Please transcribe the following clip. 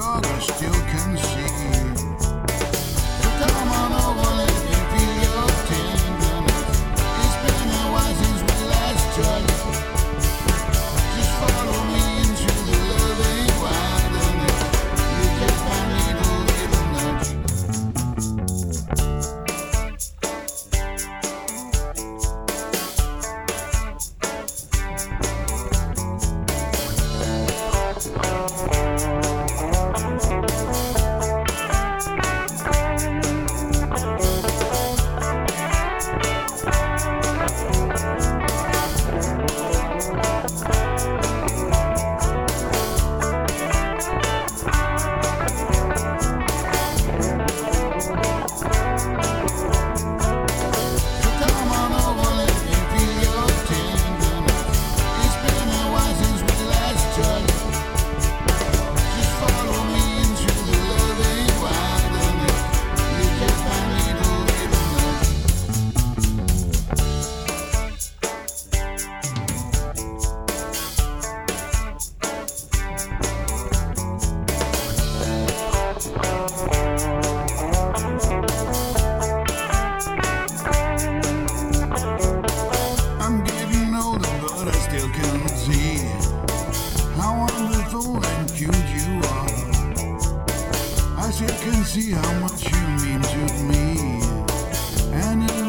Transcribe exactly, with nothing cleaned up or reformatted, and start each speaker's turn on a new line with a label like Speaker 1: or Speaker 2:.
Speaker 1: but I still can see. So come on over, let me feel your tenderness. It's been a while since we last touched. Just follow me into the loving wilderness. You just might need a little nudge. I'm getting older, but I still can see how wonderful and cute you are. I still can see how much you mean to me, and you